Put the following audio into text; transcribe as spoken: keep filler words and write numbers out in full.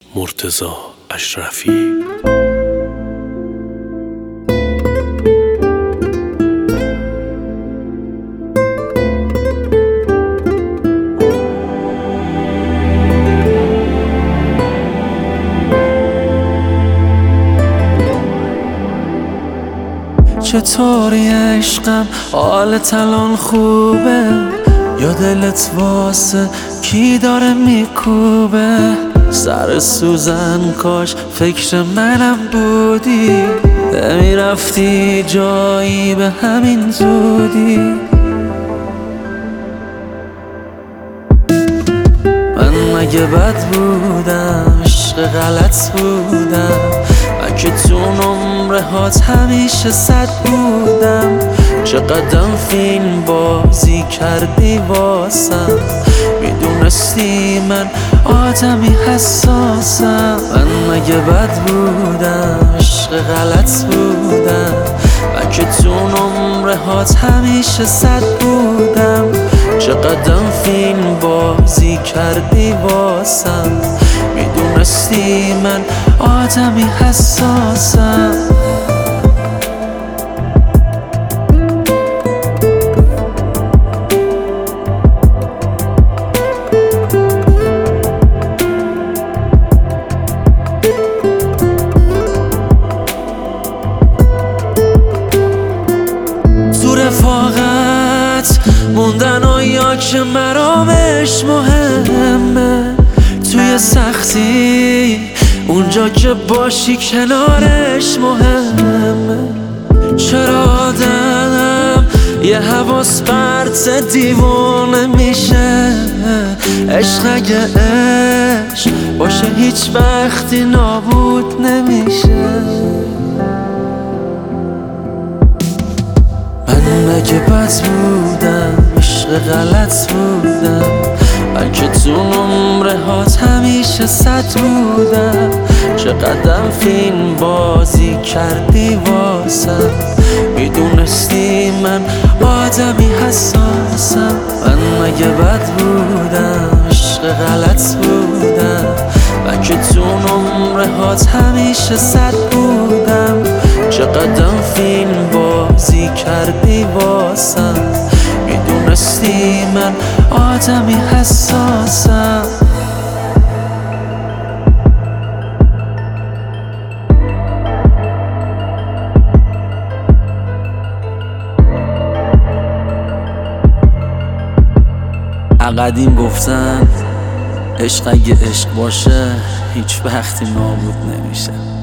مرتضی اشرفی. چطوری عشقم، حالت الان خوبه؟ یا دلت واسه کی داره میکوبه؟ سر سوزن کاش فکر منم بودی، نمیرفتی جایی به همین زودی. من مگه بد بودم، عشق غلط بودم؟ من که تو نمره هات همیشه صد بودم. چقدر فیلم بازی کردی واسم، میدونستی من آدمی حساسم. من مگه بد بودم، عشق غلط بودم؟ من که تو نمره هات همیشه صد بودم. چقدر فیلم بازی کردی واسم، میدونستی من آدمی حساسم. تو رفاقت موندن و یا که مرامش مهمه، توی سختی اونجا که باشی کنارش مهمه. چرا آدم یه حواس پرت دیوانه میشه؟ عشق اگه عشق باشه هیچ وقتی نابود نمیشه. من مگه بد بودم، عشق غلط بودم؟ من که تو نمره هات همیشه صد بودم. چقدر فیلم بازی کردی واسم، میدونستی من آدمی حساسم. من مگه بد بودم، عشق غلط بودم؟ من که تو نمره هات همیشه صد بودم. چقدر فیلم بازی کردی واسم، میدونستی من آدمی حساسم. قدیم گفتن عشق اگه عشق باشه هیچ وقتی نابود نمیشه.